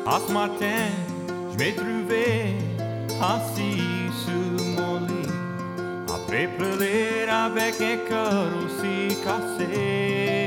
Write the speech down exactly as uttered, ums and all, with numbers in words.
À ce matin, je m'ai trouvé assis sur mon lit, après pleurer avec un cœur aussi cassé.